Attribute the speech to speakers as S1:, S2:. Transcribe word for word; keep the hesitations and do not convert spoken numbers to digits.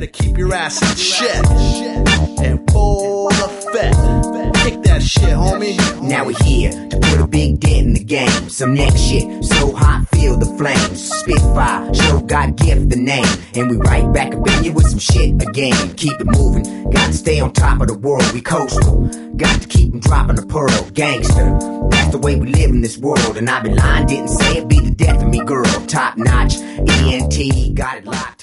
S1: to keep your ass in check and full effect. Kick that shit, homie.
S2: Now we're here to put a big dent in the game. Some next shit, so hot, feel the flames. Spitfire, show God gift the name. And we right back up in you with some shit again. Keep it moving, got to stay on top of the world. We coastal, got to keep them dropping the pearl. Gangster, that's the way we live in this world. And I be lying, didn't say it, be the death of me, girl. Top notch, E N T, got it locked.